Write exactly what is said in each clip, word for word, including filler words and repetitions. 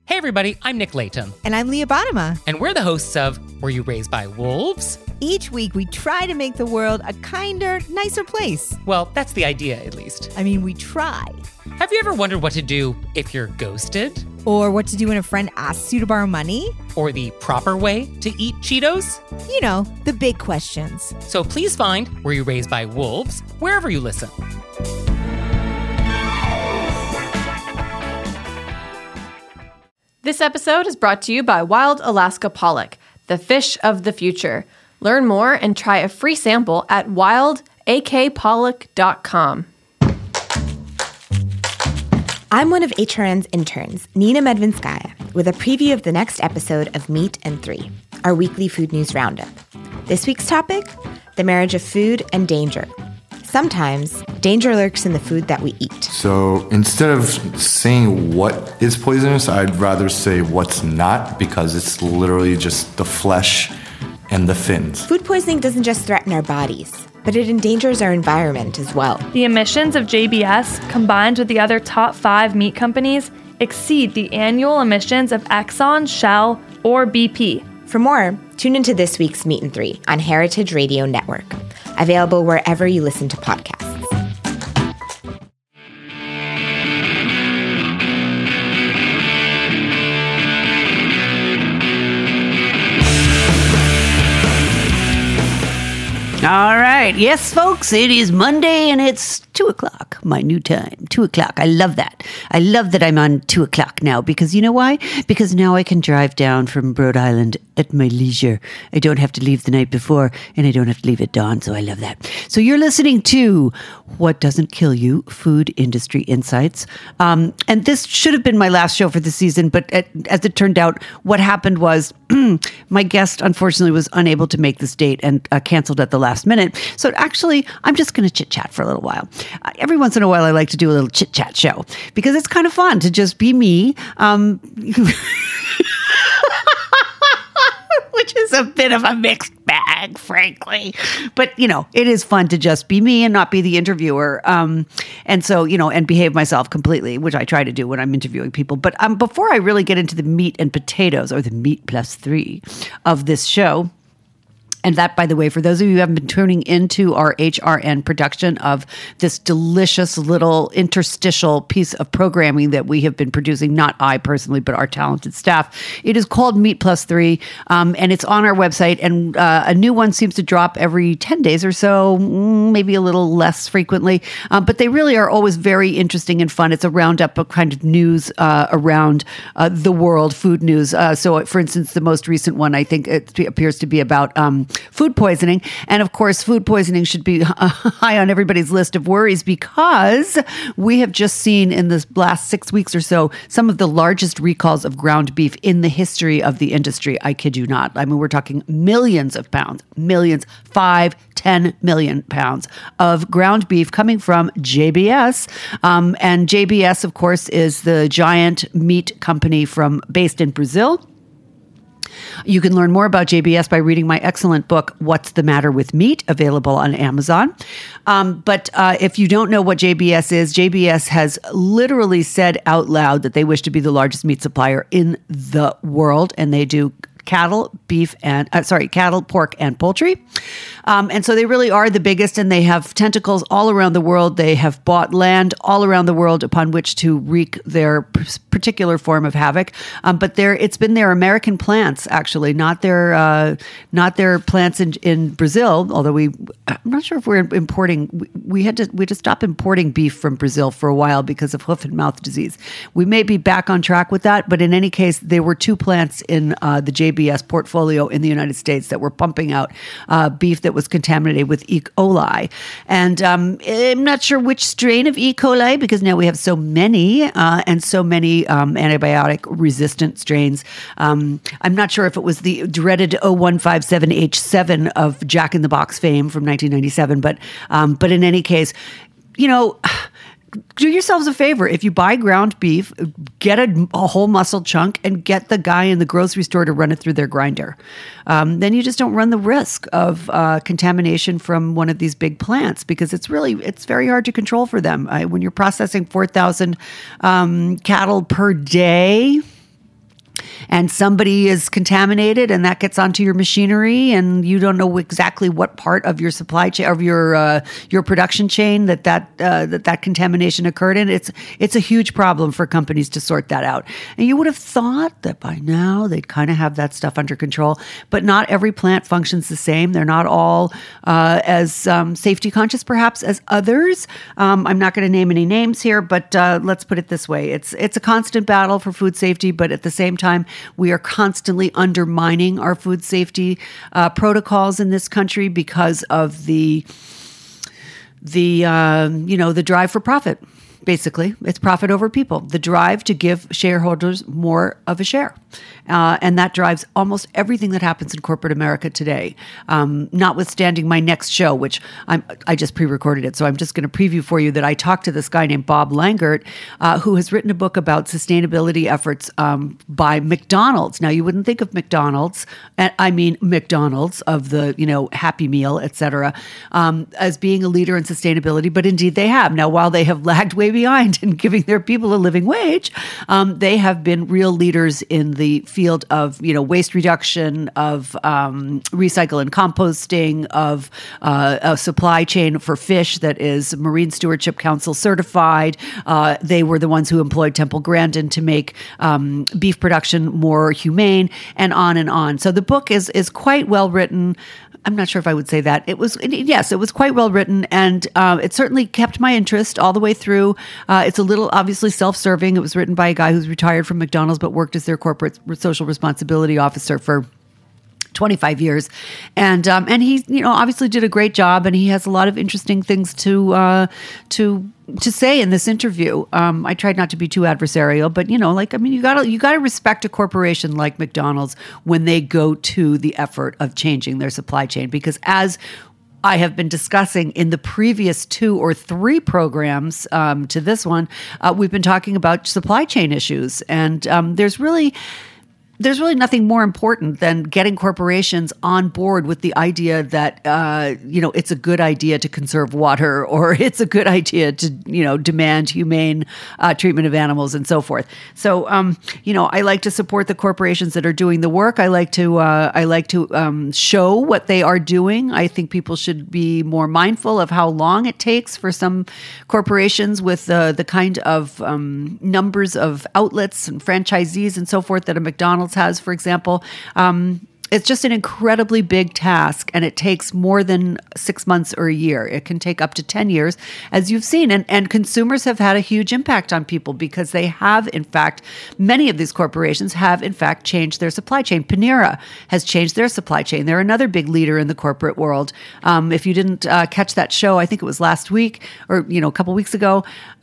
Hey everybody, I'm Nick Layton. And I'm Leah Bottima. And we're the hosts of Were You Raised by Wolves? Each week we try to make the world a kinder, nicer place. Well, that's the idea, at least. I mean, we try. Have you ever wondered what to do if you're ghosted? Or what to do when a friend asks you to borrow money? Or the proper way to eat Cheetos? You know, the big questions. So please find Were You Raised by Wolves wherever you listen. This episode is brought to you by Wild Alaska Pollock, the fish of the future. Learn more and try a free sample at wild a k pollock dot com. I'm one of H R N's interns, Nina Medvinskaya, with a preview of the next episode of Meat and Three, our weekly food news roundup. This week's topic, the marriage of food and danger. Sometimes, danger lurks in the food that we eat. So instead of saying what is poisonous, I'd rather say what's not, because it's literally just the flesh and the fins. Food poisoning doesn't just threaten our bodies, but it endangers our environment as well. The emissions of J B S, combined with the other top five meat companies, exceed the annual emissions of Exxon, Shell, or B P. For more, tune into this week's Meat and Three on Heritage Radio Network, available wherever you listen to podcasts. All right. Yes, folks, it is Monday and it's two o'clock, my new time. Two o'clock. I love that. I love that I'm on two o'clock now because you know why? Because now I can drive down from Rhode Island at my leisure. I don't have to leave the night before and I don't have to leave at dawn. So I love that. So you're listening to What Doesn't Kill You, Food Industry Insights. Um, and this should have been my last show for the season, but at, as it turned out, what happened was my guest, unfortunately, was unable to make this date and uh, canceled at the last minute. So actually, I'm just going to chit-chat for a little while. Uh, every once in a while, I like to do a little chit-chat show because it's kind of fun to just be me. Um, which is a bit of a mixed bag, frankly. But, you know, it is fun to just be me and not be the interviewer. Um, and so, you know, and behave myself completely, which I try to do when I'm interviewing people. But um, before I really get into the meat and potatoes, or the meat plus three of this show, and that, by the way, for those of you who haven't been tuning into our H R N production of this delicious little interstitial piece of programming that we have been producing, not I personally, but our talented staff, it is called Meat Plus Three, um, and it's on our website, and uh, a new one seems to drop every ten days or so, maybe a little less frequently, um, but they really are always very interesting and fun. It's a roundup of kind of news uh, around uh, the world, food news. Uh, so, for instance, the most recent one, I think it appears to be about um, food poisoning. And of course, food poisoning should be high on everybody's list of worries because we have just seen in this last six weeks or so some of the largest recalls of ground beef in the history of the industry. I kid you not. I mean, we're talking millions of pounds, millions, five, ten million pounds of ground beef coming from J B S. Um, and J B S, of course, is the giant meat company from based in Brazil. You can learn more about J B S by reading my excellent book, What's the Matter with Meat, available on Amazon. Um, but uh, if you don't know what J B S is, J B S has literally said out loud that they wish to be the largest meat supplier in the world, and they do cattle, beef, and uh, sorry, cattle, pork, and poultry. Um, and so they really are the biggest, and they have tentacles all around the world. They have bought land all around the world upon which to wreak their p- particular form of havoc. Um, but they're, it's been their American plants, actually, not their uh, not their plants in, in Brazil. Although we, I'm not sure if we're importing. We, we had to we had to stop importing beef from Brazil for a while because of hoof and mouth disease. We may be back on track with that, but in any case, there were two plants in uh, the J B S portfolio in the United States that were pumping out uh, beef that was contaminated with E. coli. And um, I'm not sure which strain of E. coli, because now we have so many uh, and so many um, antibiotic-resistant strains. Um, I'm not sure if it was the dreaded oh one five seven H seven of Jack in the Box fame from nineteen ninety-seven, but um, but in any case, you know, do yourselves a favor. If you buy ground beef, get a, a whole muscle chunk and get the guy in the grocery store to run it through their grinder. Um, then you just don't run the risk of uh, contamination from one of these big plants, because it's really, it's very hard to control for them. I, when you're processing four thousand um, cattle per day, and somebody is contaminated and that gets onto your machinery and you don't know exactly what part of your supply chain, of your uh, your production chain that that, uh, that that contamination occurred in, it's it's a huge problem for companies to sort that out. And you would have thought that by now they'd kind of have that stuff under control, but not every plant functions the same. They're not all uh, as um, safety conscious perhaps as others. Um, I'm not going to name any names here, but uh, let's put it this way. It's it's a constant battle for food safety, but at the same time, we are constantly undermining our food safety uh, protocols in this country because of the the uh, you know the drive for profit. Basically, it's profit over people. The drive to give shareholders more of a share. Uh, and that drives almost everything that happens in corporate America today. Um, notwithstanding my next show, which I'm, I just pre-recorded it, so I'm just going to preview for you that I talked to this guy named Bob Langert, uh, who has written a book about sustainability efforts um, by McDonald's. Now, you wouldn't think of McDonald's, and I mean McDonald's of the you know Happy Meal, et cetera, um, as being a leader in sustainability, but indeed they have. Now, while they have lagged way behind in giving their people a living wage, um, they have been real leaders in the field of you know waste reduction, of um, recycle and composting, of uh, a supply chain for fish that is Marine Stewardship Council certified. Uh, they were the ones who employed Temple Grandin to make um, beef production more humane, and on and on. So the book is is quite well written. I'm not sure if I would say that. It was, yes, it was quite well written, and uh, it certainly kept my interest all the way through. Uh, it's a little obviously self-serving. It was written by a guy who's retired from McDonald's but worked as their corporate social responsibility officer for twenty-five years, and um, and he, you know, obviously did a great job, and he has a lot of interesting things to uh, to. to say in this interview. Um, I tried not to be too adversarial, but you know, like, I mean, you gotta, you gotta respect a corporation like McDonald's when they go to the effort of changing their supply chain, because as I have been discussing in the previous two or three programs um, to this one, uh, we've been talking about supply chain issues, and um, there's really, There's really nothing more important than getting corporations on board with the idea that, uh, you know, it's a good idea to conserve water, or it's a good idea to, you know, demand humane uh, treatment of animals and so forth. So, um, you know, I like to support the corporations that are doing the work. I like to, uh, I like to um, show what they are doing. I think people should be more mindful of how long it takes for some corporations with uh, the kind of um, numbers of outlets and franchisees and so forth that a McDonald's has, for example. Um, it's just an incredibly big task, and it takes more than six months or a year. It can take up to ten years, as you've seen. And, and consumers have had a huge impact on people because they have, in fact, many of these corporations have, in fact, changed their supply chain. Panera has changed their supply chain. They're another big leader in the corporate world. Um, if you didn't uh, catch that show, I think it was last week or, you know, a couple weeks ago,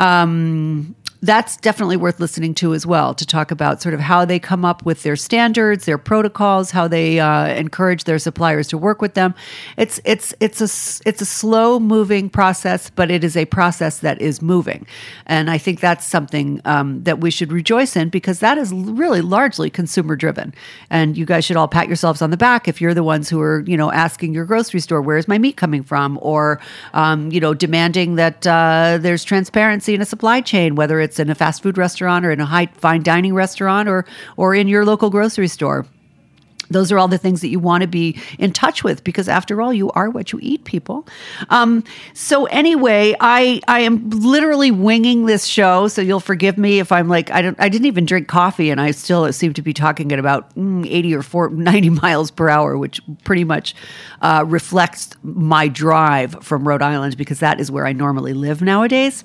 um, that's definitely worth listening to as well, to talk about sort of how they come up with their standards, their protocols, how they uh, encourage their suppliers to work with them. It's it's it's a it's a slow moving process, but it is a process that is moving, and I think that's something um, that we should rejoice in, because that is really largely consumer driven. And you guys should all pat yourselves on the back if you're the ones who are, you know, asking your grocery store, where is my meat coming from, or um, you know, demanding that uh, there's transparency in a supply chain, whether it's in a fast food restaurant or in a high fine dining restaurant or or in your local grocery store. Those are all the things that you want to be in touch with, because after all, you are what you eat, people. Um, so anyway, I I am literally winging this show, so you'll forgive me if I'm like, I don't, I didn't even drink coffee, and I still seem to be talking at about mm, eighty or ninety miles per hour, which pretty much uh, reflects my drive from Rhode Island, because that is where I normally live nowadays.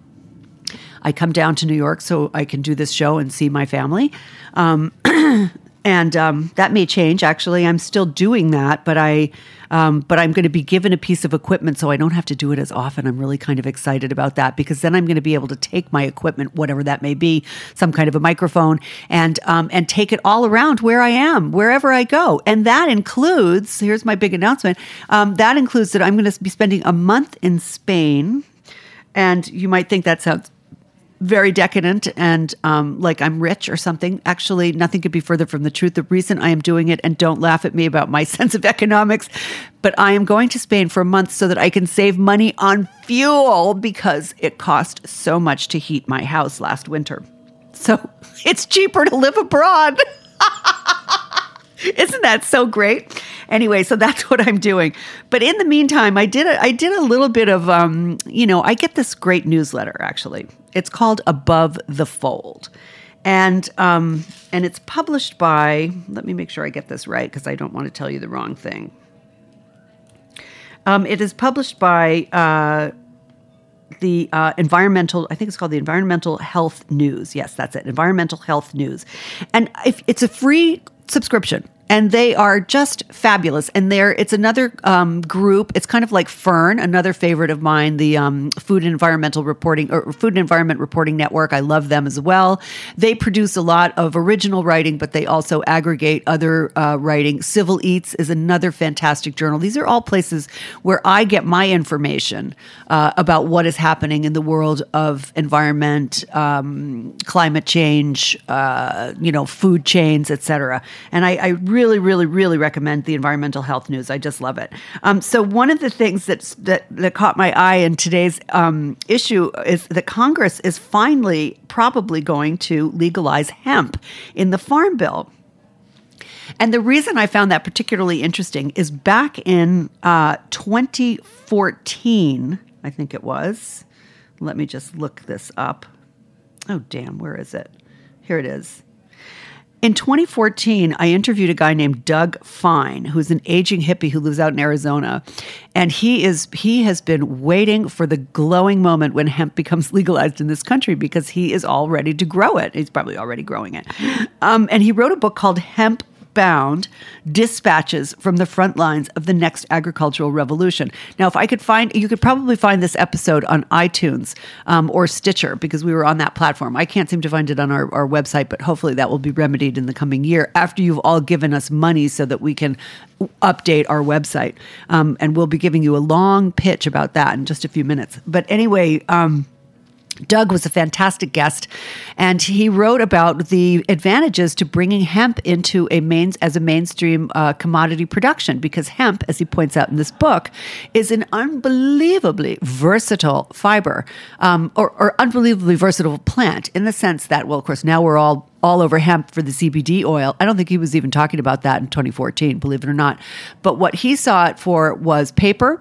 I come down to New York so I can do this show and see my family. Um, and um, that may change. Actually, I'm still doing that, but I, um, but I'm going to be given a piece of equipment so I don't have to do it as often. I'm really kind of excited about that, because then I'm going to be able to take my equipment, whatever that may be, some kind of a microphone, and um, and take it all around where I am, wherever I go. And that includes, here's my big announcement, um, that includes that I'm going to be spending a month in Spain. And you might think that sounds very decadent and um, like I'm rich or something. Actually, nothing could be further from the truth. The reason I am doing it, and don't laugh at me about my sense of economics, but I am going to Spain for a month so that I can save money on fuel, because it cost so much to heat my house last winter. So it's cheaper to live abroad. Isn't that so great? Anyway, so that's what I'm doing. But in the meantime, I did a, I did a little bit of, um, you know, I get this great newsletter, actually. It's called Above the Fold. And um, and it's published by, let me make sure I get this right because I don't want to tell you the wrong thing. Um, it is published by uh, the uh, environmental, I think it's called the Environmental Health News. Yes, that's it, Environmental Health News. And if it's a free subscription. And they are just fabulous. And they're, it's another um, group. It's kind of like Fern, another favorite of mine, the um, Food and Environmental Reporting or Food and Environment Reporting Network. I love them as well. They produce a lot of original writing, but they also aggregate other uh, writing. Civil Eats is another fantastic journal. These are all places where I get my information uh, about what is happening in the world of environment, um, climate change, uh, you know, food chains, et cetera. And I, I really Really, really, really recommend the Environmental Health News. I just love it. Um, so one of the things that's, that that caught my eye in today's um, issue is that Congress is finally probably going to legalize hemp in the Farm Bill. And the reason I found that particularly interesting is back in uh, twenty fourteen, I think it was. Let me just look this up. Oh, damn, where is it? Here it is. In twenty fourteen, I interviewed a guy named Doug Fine, who's an aging hippie who lives out in Arizona. And he is he has been waiting for the glowing moment when hemp becomes legalized in this country because he is all ready to grow it. He's probably already growing it. Um, and he wrote a book called Hemp Bound, Dispatches from the Front Lines of the Next Agricultural Revolution. Now, if I could find, you could probably find this episode on iTunes um, or Stitcher because we were on that platform. I can't seem to find it on our, our website, but hopefully that will be remedied in the coming year after you've all given us money so that we can update our website. Um, and we'll be giving you a long pitch about that in just a few minutes. But anyway, um, Doug was a fantastic guest, and he wrote about the advantages to bringing hemp into a main as a mainstream uh, commodity production, because hemp, as he points out in this book, is an unbelievably versatile fiber, um, or, or unbelievably versatile plant in the sense that, well, of course, now we're all all over hemp for the C B D oil. I don't think he was even talking about that in twenty fourteen, believe it or not. But what he saw it for was paper.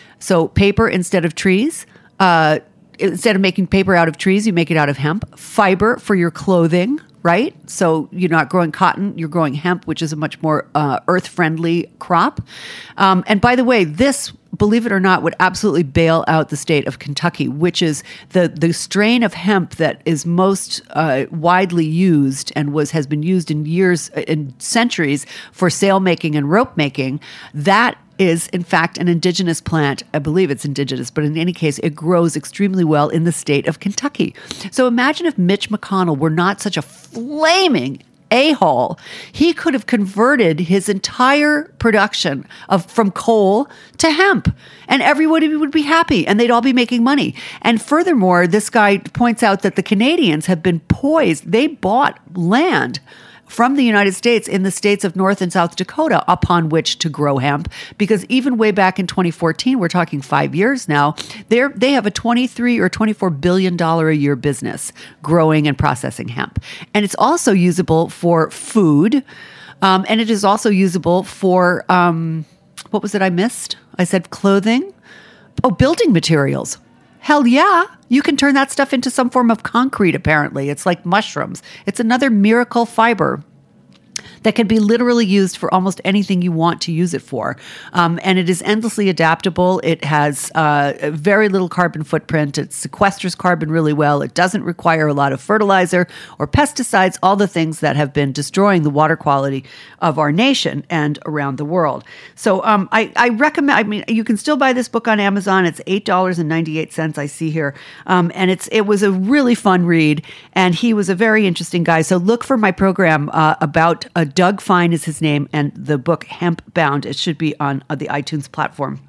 So paper instead of trees. Uh, Instead of making paper out of trees, you make it out of hemp. Fiber for your clothing, right? So you're not growing cotton, you're growing hemp, which is a much more uh, earth-friendly crop. Um, and by the way, this, believe it or not, would absolutely bail out the state of Kentucky, which is the, the strain of hemp that is most uh, widely used and was has been used in years, in centuries for sail making and rope making. That is, in fact, an indigenous plant. I believe it's indigenous, but in any case, it grows extremely well in the state of Kentucky. So imagine if Mitch McConnell were not such a flaming a-hole. He could have converted his entire production of from coal to hemp, and everybody would be happy, and they'd all be making money. And furthermore, this guy points out that the Canadians have been poised. They bought land from the United States in the states of North and South Dakota upon which to grow hemp, because even way back in twenty fourteen, we're talking five years now, they they have a twenty-three or twenty-four billion dollars a year business growing and processing hemp. And it's also usable for food, um, and it is also usable for, um, what was it I missed? I said clothing? Oh, building materials. Hell yeah. You can turn that stuff into some form of concrete, apparently. It's like mushrooms. It's another miracle fiber that can be literally used for almost anything you want to use it for. Um, and it is endlessly adaptable. It has uh, very little carbon footprint. It sequesters carbon really well. It doesn't require a lot of fertilizer or pesticides, all the things that have been destroying the water quality of our nation and around the world. So um, I, I recommend, I mean, you can still buy this book on Amazon. It's eight dollars and ninety-eight cents, I see here. Um, and it's it was a really fun read. And he was a very interesting guy. So look for my program uh, about uh, Doug Fine is his name, and the book Hemp Bound. It should be on uh, the iTunes platform.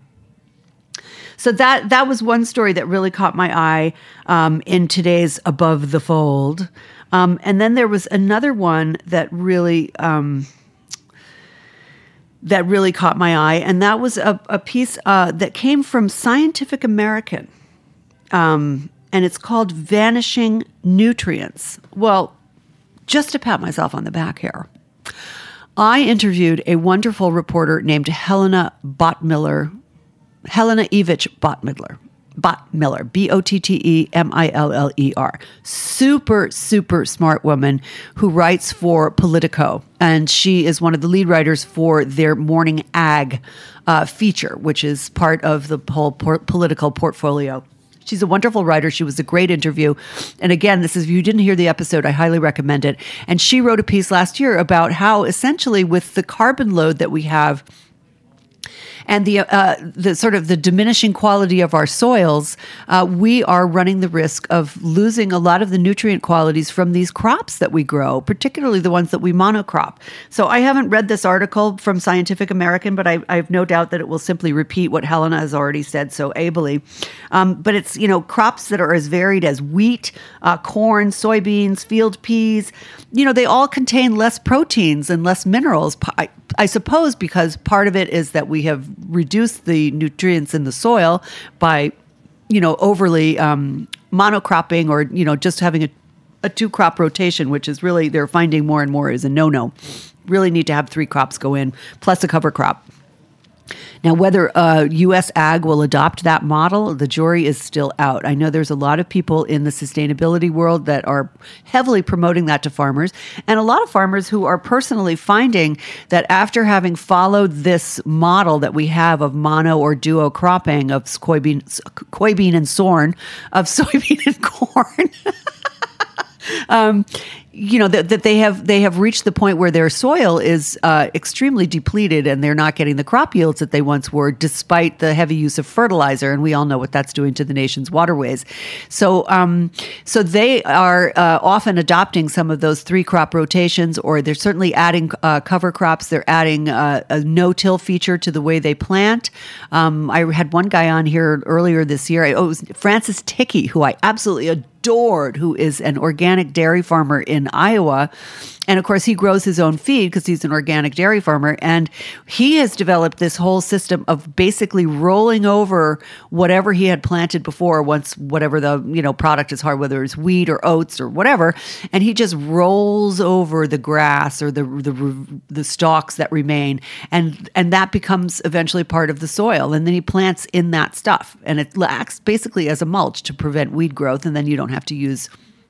So that that was one story that really caught my eye um, in today's Above the Fold. Um, and then there was another one that really um, that really caught my eye, and that was a, a piece uh, that came from Scientific American, um, and it's called Vanishing Nutrients. Well, just to pat myself on the back here, I interviewed a wonderful reporter named Helena Bottmiller, Helena Evich Bottmiller. Bottmiller, B O T T E M I L L E R. Super, super smart woman who writes for Politico. And she is one of the lead writers for their Morning Ag uh, feature, which is part of the whole por- Politico portfolio. She's a wonderful writer. She was a great interview. And again, this is, if you didn't hear the episode, I highly recommend it. And she wrote a piece last year about how essentially with the carbon load that we have and the uh, the sort of the diminishing quality of our soils, uh, we are running the risk of losing a lot of the nutrient qualities from these crops that we grow, particularly the ones that we monocrop. So I haven't read this article from Scientific American, but I, I have no doubt that it will simply repeat what Helena has already said so ably. Um, but it's, you know, crops that are as varied as wheat, uh, corn, soybeans, field peas. You know, they all contain less proteins and less minerals. I, I suppose because part of it is that we have reduced the nutrients in the soil by, you know, overly um, monocropping or, you know, just having a, a two crop rotation, which is really, they're finding more and more is a no-no. Really need to have three crops go in, plus a cover crop. Now, whether uh, U S Ag will adopt that model, the jury is still out. I know there's a lot of people in the sustainability world that are heavily promoting that to farmers, and a lot of farmers who are personally finding that after having followed this model that we have of mono or duo cropping of soybean, soybean and sorn, of soybean and corn, um, you know, that, that they have they have reached the point where their soil is uh, extremely depleted and they're not getting the crop yields that they once were, despite the heavy use of fertilizer. And we all know what that's doing to the nation's waterways. So um, so they are uh, often adopting some of those three crop rotations, or they're certainly adding uh, cover crops. They're adding uh, a no-till feature to the way they plant. Um, I had one guy on here earlier this year. Oh, it was Francis Tickey, who I absolutely adore. Adored, who is an organic dairy farmer in Iowa. And of course, he grows his own feed because he's an organic dairy farmer. And he has developed this whole system of basically rolling over whatever he had planted before, once whatever the, you know, product is hard, whether it's wheat or oats or whatever. And he just rolls over the grass or the the, the stalks that remain. And, and that becomes eventually part of the soil. And then he plants in that stuff. And it acts basically as a mulch to prevent weed growth. And then you don't have to use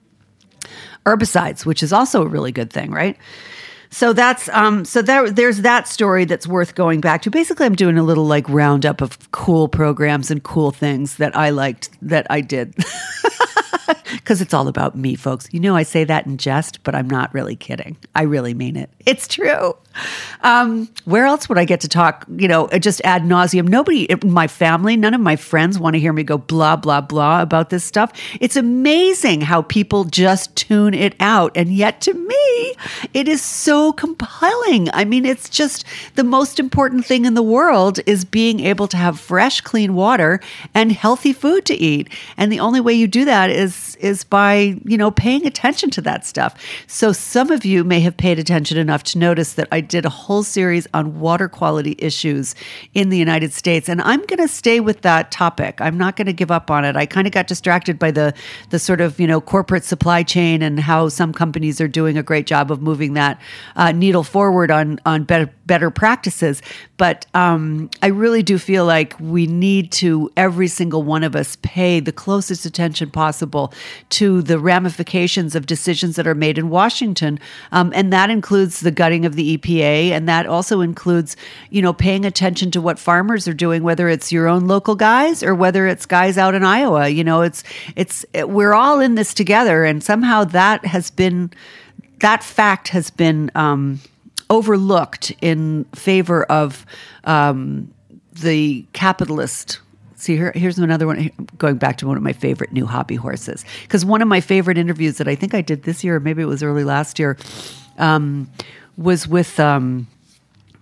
herbicides, which is also a really good thing, right? So that's um, so there. There's that story that's worth going back to. Basically, I'm doing a little like roundup of cool programs and cool things that I liked that I did. Because it's all about me, folks. You know, I say that in jest, but I'm not really kidding. I really mean it. It's true. Um, where else would I get to talk, you know, just ad nauseum? Nobody in my family, none of my friends want to hear me go blah, blah, blah about this stuff. It's amazing how people just tune it out. And yet to me, it is so compelling. I mean, it's just the most important thing in the world is being able to have fresh, clean water and healthy food to eat. And the only way you do that is is by, you know, paying attention to that stuff. So some of you may have paid attention enough to notice that I did a whole series on water quality issues in the United States. And I'm going to stay with that topic. I'm not going to give up on it. I kind of got distracted by the the sort of, you know, corporate supply chain and how some companies are doing a great job of moving that uh, needle forward on, on better, better practices. But um, I really do feel like we need to, every single one of us, pay the closest attention possible to the ramifications of decisions that are made in Washington. Um, and that includes the gutting of the E P A. And that also includes, you know, paying attention to what farmers are doing, whether it's your own local guys or whether it's guys out in Iowa. You know, it's, it's, we're all in this together. And somehow that has been, that fact has been, um, overlooked in favor of um, the capitalist. See, here, here's another one, going back to one of my favorite new hobby horses. Because one of my favorite interviews that I think I did this year, or maybe it was early last year, um, was with um,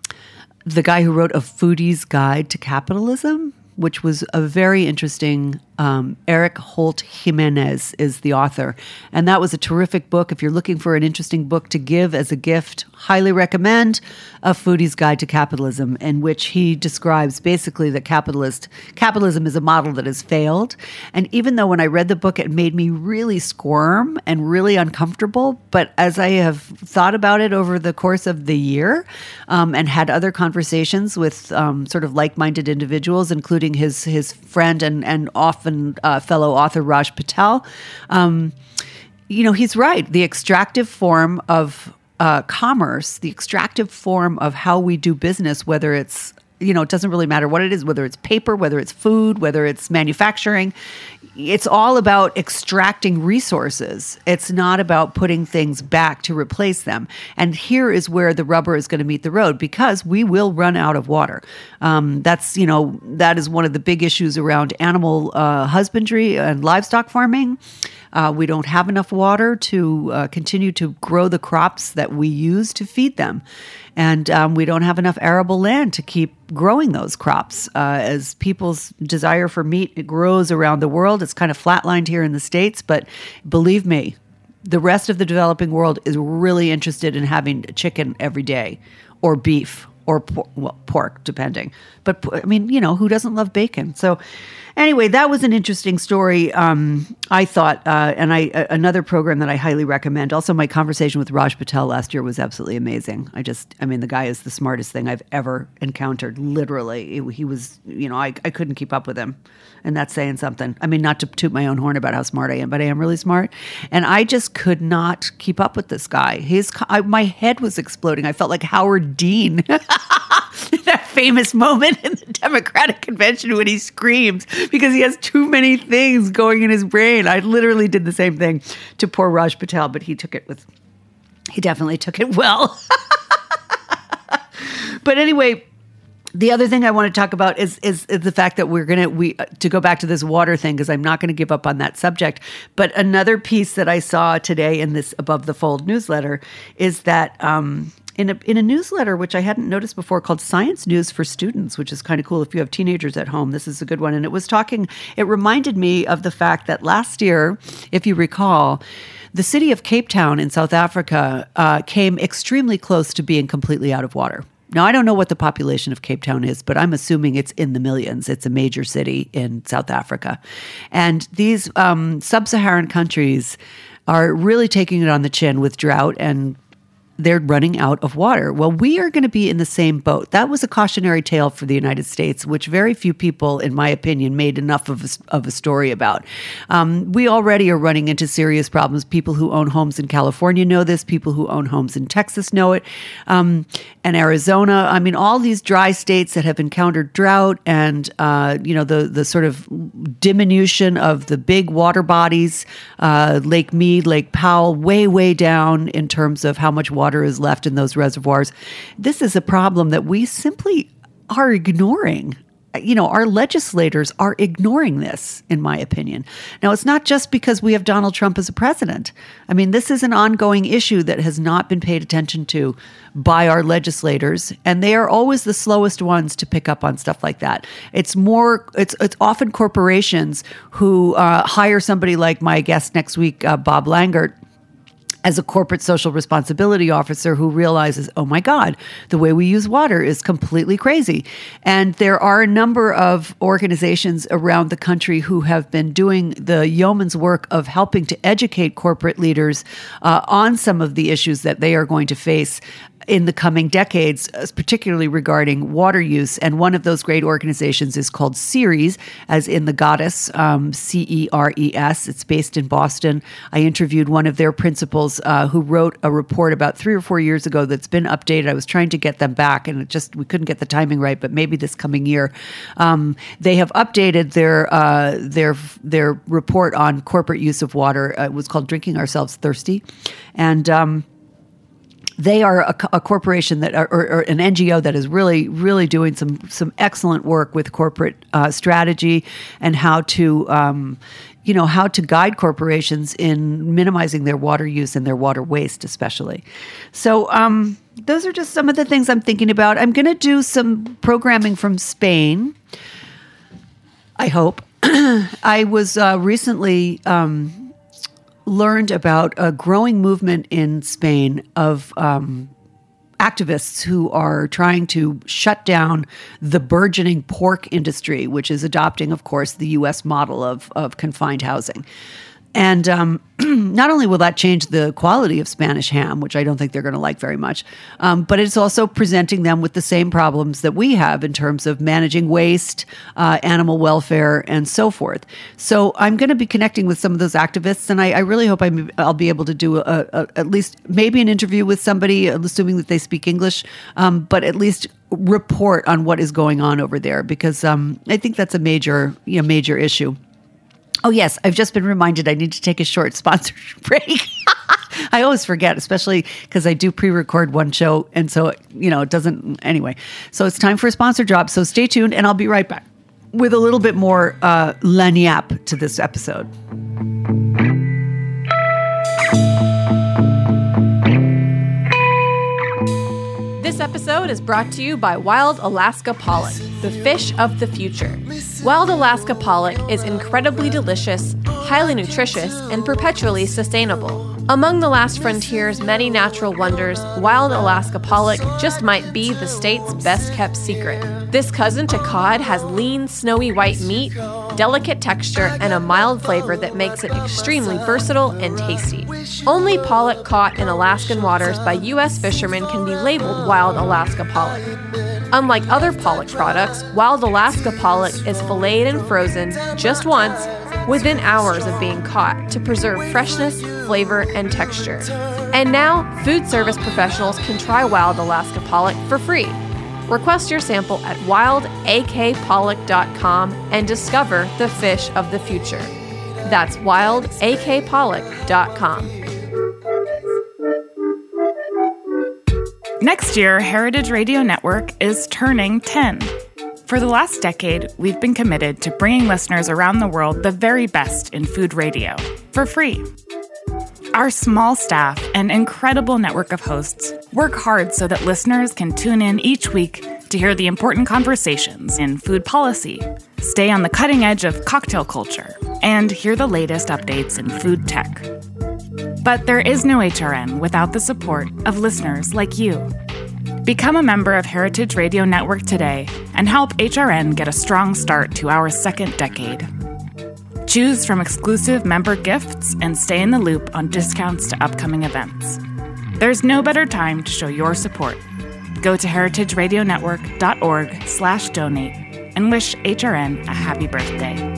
the guy who wrote A Foodie's Guide to Capitalism, which was a very interesting Um, Eric Holt Jimenez is the author. And that was a terrific book. If you're looking for an interesting book to give as a gift, highly recommend A Foodie's Guide to Capitalism, in which he describes basically that capitalist capitalism is a model that has failed. And even though when I read the book, it made me really squirm and really uncomfortable, but as I have thought about it over the course of the year um, and had other conversations with um, sort of like-minded individuals, including his his friend and, and often uh, fellow author Raj Patel, um, you know, he's right. The extractive form of uh, commerce, the extractive form of how we do business, whether it's, you know, it doesn't really matter what it is, whether it's paper, whether it's food, whether it's manufacturing, it's all about extracting resources. It's not about putting things back to replace them. And here is where the rubber is going to meet the road, because we will run out of water. Um, that's, you know, that is one of the big issues around animal uh, husbandry and livestock farming. Uh, we don't have enough water to uh, continue to grow the crops that we use to feed them. And um, we don't have enough arable land to keep growing those crops. Uh, as people's desire for meat, it grows around the world. It's kind of flatlined here in the States, but believe me, the rest of the developing world is really interested in having chicken every day, or beef, or por- well, pork, depending. But I mean, you know, who doesn't love bacon? So anyway, that was an interesting story, um, I thought. Uh, and I uh, another program that I highly recommend. Also, my conversation with Raj Patel last year was absolutely amazing. I just, I mean, the guy is the smartest thing I've ever encountered, literally. He, he was, you know, I, I couldn't keep up with him. And that's saying something. I mean, not to toot my own horn about how smart I am, but I am really smart. And I just could not keep up with this guy. His, I, my head was exploding. I felt like Howard Dean. That famous moment in the Democratic convention when he screams because he has too many things going in his brain. I literally did the same thing to poor Raj Patel, but he took it with, he definitely took it well. But anyway, the other thing I want to talk about is, is, is the fact that we're going to, we, to go back to this water thing, because I'm not going to give up on that subject. But another piece that I saw today in this Above the Fold newsletter is that, um, In a, in a newsletter, which I hadn't noticed before, called Science News for Students, which is kind of cool if you have teenagers at home. This is a good one. And it was talking, it reminded me of the fact that last year, if you recall, the city of Cape Town in South Africa uh, came extremely close to being completely out of water. Now, I don't know what the population of Cape Town is, but I'm assuming it's in the millions. It's a major city in South Africa. And these um, sub-Saharan countries are really taking it on the chin with drought, and they're running out of water. Well, we are going to be in the same boat. That was a cautionary tale for the United States, which very few people, in my opinion, made enough of a, of a story about. Um, we already are running into serious problems. People who own homes in California know this. People who own homes in Texas know it. Um, and Arizona. I mean, all these dry states that have encountered drought and, uh, you know, the, the sort of diminution of the big water bodies, uh, Lake Mead, Lake Powell, way, way down in terms of how much water is left in those reservoirs. This is a problem that we simply are ignoring. You know, our legislators are ignoring this, in my opinion. Now, it's not just because we have Donald Trump as a president. I mean, this is an ongoing issue that has not been paid attention to by our legislators, and they are always the slowest ones to pick up on stuff like that. It's more, it's it's often corporations who uh, hire somebody like my guest next week, uh, Bob Langert, as a corporate social responsibility officer who realizes, oh my God, the way we use water is completely crazy. And there are a number of organizations around the country who have been doing the yeoman's work of helping to educate corporate leaders uh, on some of the issues that they are going to face in the coming decades, particularly regarding water use. And one of those great organizations is called Ceres, as in the goddess, um, C E R E S. It's based in Boston. I interviewed one of their principals uh, who wrote a report about three or four years ago that's been updated. I was trying to get them back, and it just we couldn't get the timing right, but maybe this coming year. Um, they have updated their, uh, their, their report on corporate use of water. Uh, it was called Drinking Ourselves Thirsty. And um They are a, a corporation that, or, or an N G O that is really, really doing some some excellent work with corporate uh, strategy and how to, um, you know, how to guide corporations in minimizing their water use and their water waste, especially. So um, those are just some of the things I'm thinking about. I'm going to do some programming from Spain, I hope. I was uh, recently um, learned about a growing movement in Spain of um, activists who are trying to shut down the burgeoning pork industry, which is adopting, of course, the U S model of, of confined housing. And um, not only will that change the quality of Spanish ham, which I don't think they're going to like very much, um, but it's also presenting them with the same problems that we have in terms of managing waste, uh, animal welfare, and so forth. So I'm going to be connecting with some of those activists, and I, I really hope I'm, I'll be able to do a, a, at least maybe an interview with somebody, assuming that they speak English, um, but at least report on what is going on over there, because um, I think that's a major, you know, major issue. Oh, yes. I've just been reminded I need to take a short sponsor break. I always forget, especially because I do pre-record one show. And so, you know, it doesn't anyway. So it's time for a sponsor drop. So stay tuned and I'll be right back with a little bit more uh, lagniappe to this episode. This episode is brought to you by Wild Alaska Pollock, the fish of the future. Wild Alaska Pollock is incredibly delicious, highly nutritious, and perpetually sustainable. Among the last frontier's many natural wonders, Wild Alaska Pollock just might be the state's best-kept secret. This cousin to cod has lean, snowy white meat, delicate texture, and a mild flavor that makes it extremely versatile and tasty. Only pollock caught in Alaskan waters by U S fishermen can be labeled Wild Alaska Pollock. Unlike other pollock products, Wild Alaska Pollock is filleted and frozen just once within hours of being caught to preserve freshness, flavor, and texture. And now, food service professionals can try Wild Alaska Pollock for free. Request your sample at wild a k pollock dot com and discover the fish of the future. That's wild a k pollock dot com. Next year, Heritage Radio Network is turning ten. For the last decade, we've been committed to bringing listeners around the world the very best in food radio, for free. Our small staff and incredible network of hosts work hard so that listeners can tune in each week to hear the important conversations in food policy, stay on the cutting edge of cocktail culture, and hear the latest updates in food tech. But there is no H R N without the support of listeners like you. Become a member of Heritage Radio Network today and help H R N get a strong start to our second decade. Choose from exclusive member gifts and stay in the loop on discounts to upcoming events. There's no better time to show your support. Go to heritage radio network dot org slash donate and wish H R N a happy birthday.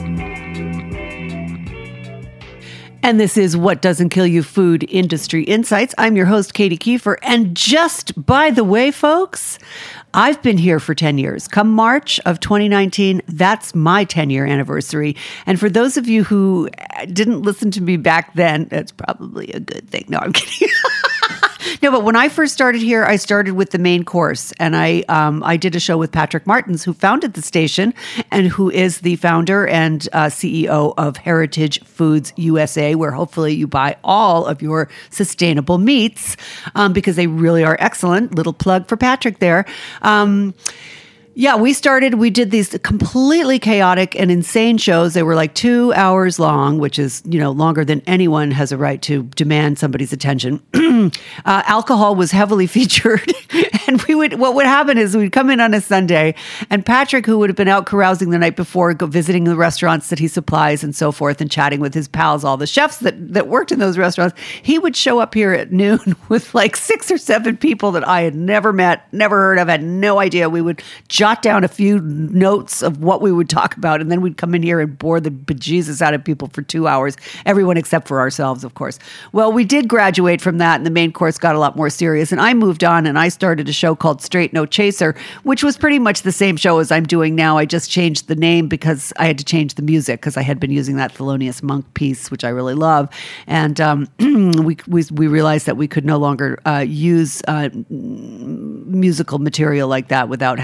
And this is What Doesn't Kill You Food Industry Insights. I'm your host, Katie Kiefer. And just by the way, folks, I've been here for ten years. Come March of twenty nineteen, that's my ten-year anniversary. And for those of you who didn't listen to me back then, that's probably a good thing. No, I'm kidding. No, but when I first started here, I started with the main course, and I um, I did a show with Patrick Martins, who founded the station and who is the founder and uh, C E O of Heritage Foods U S A, where hopefully you buy all of your sustainable meats um, because they really are excellent. Little plug for Patrick there. Um, Yeah, we started, we did these completely chaotic and insane shows. They were like two hours long, which is, you know, longer than anyone has a right to demand somebody's attention. uh, alcohol was heavily featured. And we would, what would happen is we'd come in on a Sunday and Patrick, who would have been out carousing the night before, go visiting the restaurants that he supplies and so forth and chatting with his pals, all the chefs that, that worked in those restaurants, he would show up here at noon with like six or seven people that I had never met, never heard of, had no idea. We would jot down a few notes of what we would talk about, and then we'd come in here and bore the bejesus out of people for two hours, everyone except for ourselves, of course. Well, we did graduate from that, and the main course got a lot more serious, and I moved on, and I started a show called Straight No Chaser, which was pretty much the same show as I'm doing now. I just changed the name because I had to change the music, because I had been using that Thelonious Monk piece, which I really love, and um, we, we we realized that we could no longer uh, use uh, musical material like that without having to pay a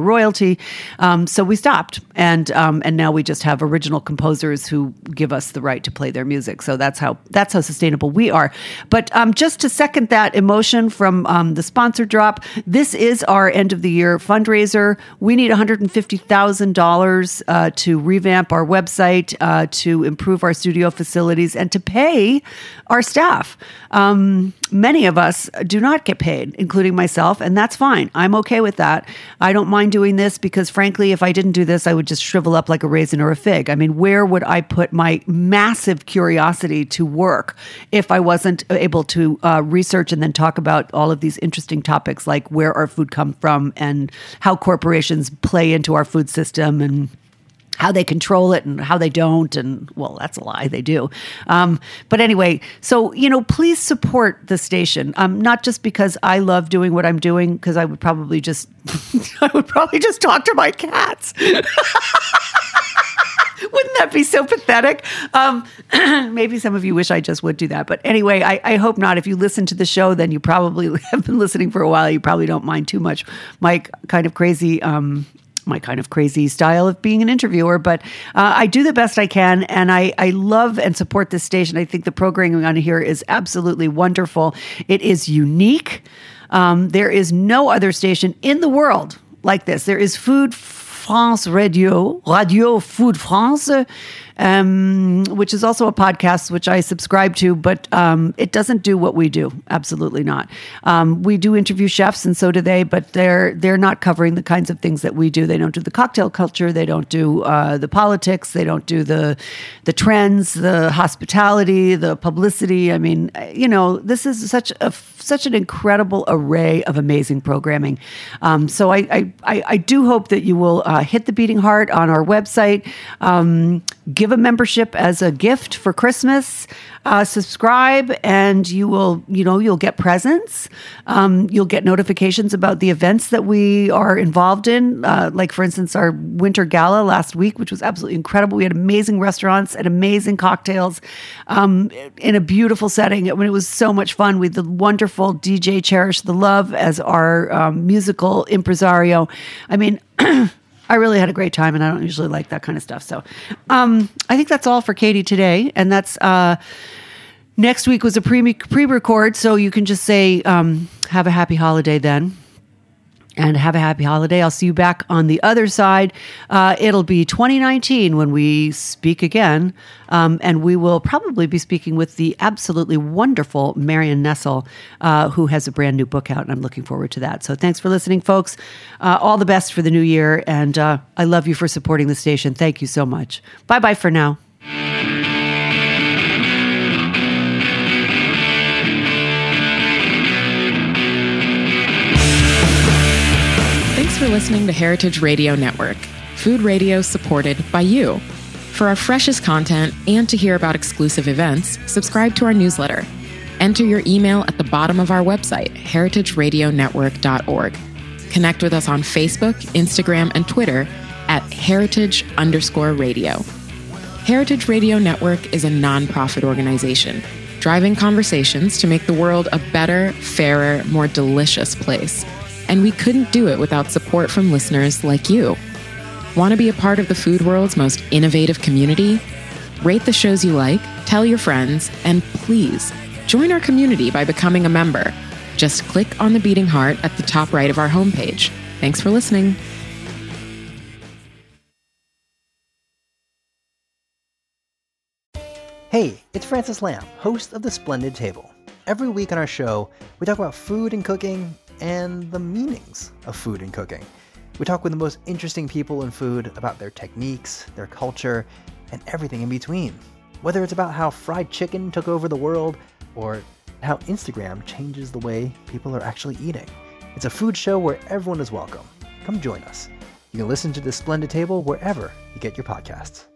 royalty. Um, so we stopped, and um, and now we just have original composers who give us the right to play their music. So that's how that's how sustainable we are. But um, just to second that emotion from um, the sponsor drop, this is our end of the year fundraiser. We need one hundred fifty thousand dollars uh, to revamp our website, uh, to improve our studio facilities, and to pay our staff. Um, many of us do not get paid, including myself, and that's fine. I'm okay with that. I don't mind doing this because, frankly, if I didn't do this, I would just shrivel up like a raisin or a fig. I mean, where would I put my massive curiosity to work if I wasn't able to uh, research and then talk about all of these interesting topics like where our food comes from and how corporations play into our food system and how they control it and how they don't. And well, that's a lie. They do. Um, but anyway, so, you know, please support the station. Um, not just because I love doing what I'm doing, because I would probably just, I would probably just talk to my cats. Wouldn't that be so pathetic? Um, maybe some of you wish I just would do that. But anyway, I, I hope not. If you listen to the show, then you probably have been listening for a while. You probably don't mind too much my kind of crazy, um, my kind of crazy style of being an interviewer, but uh, I do the best I can, and I, I love and support this station. I think the programming on here is absolutely wonderful. It is unique. Um, there is no other station in the world like this. There is Food France Radio, Radio Food France, um, which is also a podcast which I subscribe to, but um, it doesn't do what we do. Absolutely not. Um, we do interview chefs, and so do they, but they're they're not covering the kinds of things that we do. They don't do the cocktail culture. They don't do uh, the politics. They don't do the the trends, the hospitality, the publicity. I mean, you know, this is such a such an incredible array of amazing programming. Um, so I, I I I do hope that you will uh, hit the beating heart on our website. Um, Give a membership as a gift for Christmas. Uh, subscribe, and you will, you know, you'll get presents. Um, you'll get notifications about the events that we are involved in. Uh, like, for instance, our winter gala last week, which was absolutely incredible. We had amazing restaurants and amazing cocktails um, in a beautiful setting. It, it was so much fun. We had the wonderful D J Cherish the Love as our um, musical impresario. I mean. I really had a great time, and I don't usually like that kind of stuff. So um, I think that's all for Katie today. And that's uh, next week was a pre pre-record, so you can just say, um, have a happy holiday then. And have a happy holiday. I'll see you back on the other side. Uh, it'll be twenty nineteen when we speak again. Um, and we will probably be speaking with the absolutely wonderful Marion Nestle, uh, who has a brand new book out. And I'm looking forward to that. So thanks for listening, folks. Uh, all the best for the new year. And uh, I love you for supporting the station. Thank you so much. Bye-bye for now. For listening to Heritage Radio Network, food radio supported by you. For our freshest content and to hear about exclusive events, subscribe to our newsletter. Enter your email at the bottom of our website, heritage radio network dot org. Connect with us on Facebook, Instagram, and Twitter at heritage underscore radio. Heritage Radio Network is a nonprofit organization driving conversations to make the world a better, fairer, more delicious place. And we couldn't do it without support from listeners like you. Want to be a part of the food world's most innovative community? Rate the shows you like, tell your friends, and please join our community by becoming a member. Just click on the beating heart at the top right of our homepage. Thanks for listening. Hey, it's Francis Lamb, host of The Splendid Table. Every week on our show, we talk about food and cooking and the meanings of food and cooking. We talk with the most interesting people in food about their techniques, their culture, and everything in between. Whether it's about how fried chicken took over the world or how Instagram changes the way people are actually eating. It's a food show where everyone is welcome. Come join us. You can listen to The Splendid Table wherever you get your podcasts.